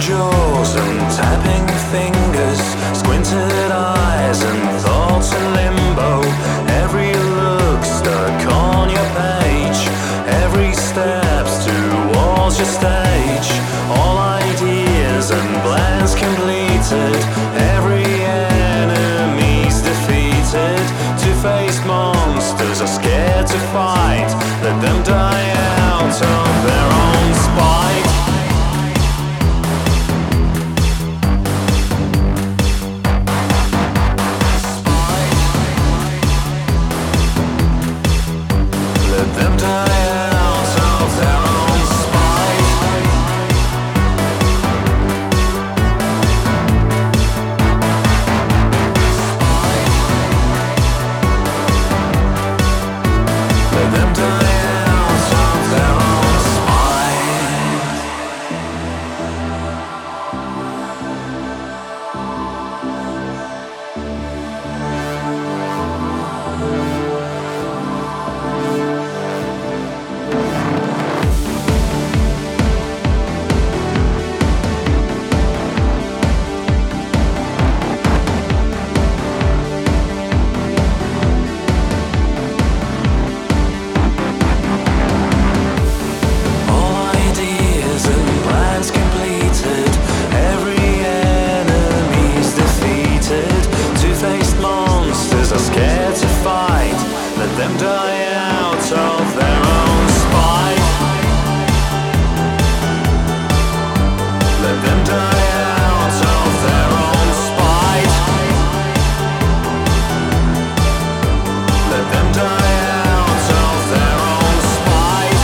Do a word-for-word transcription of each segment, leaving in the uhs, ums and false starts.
jaws and tapping fingers, squinted eyes and thoughts in limbo. Every look stuck on your page, every step's towards your stage. All ideas and plans completed, every enemy's defeated. Two-faced monsters are scared to fight, let them die out of their own spite. Let them die out of their own spite. Let them die out of their own spite. All ideas and plans completed, every enemy's defeated. Two-faced monsters are scared to fight, let them die out of their own spite. Let them die out of their own spite. Let them die out of their own spite.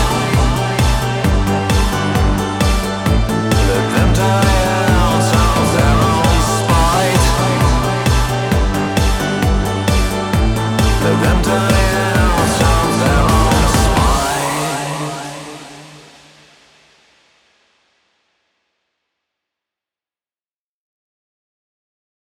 Let them die out of their own spite. Let them die